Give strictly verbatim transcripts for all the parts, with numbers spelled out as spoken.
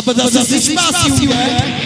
Aby zase si spásí, ne?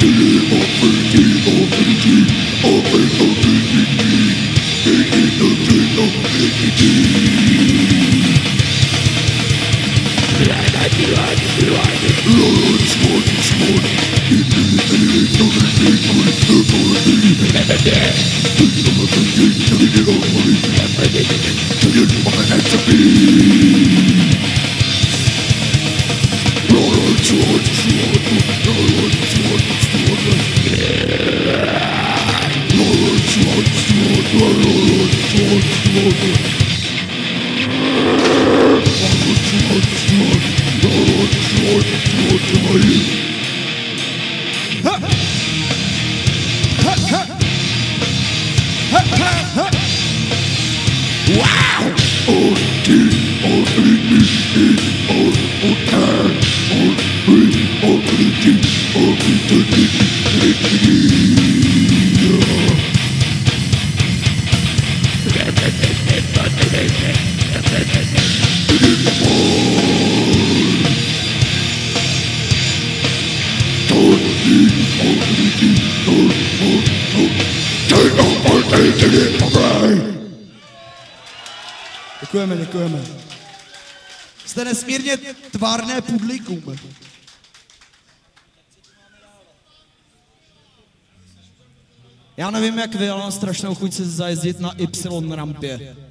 Děkujeme, děkujeme. Jste nesmírně tvárné publikum. Já nevím jak vy, ale mám strašnou chuť se zajezdit na Y rampě.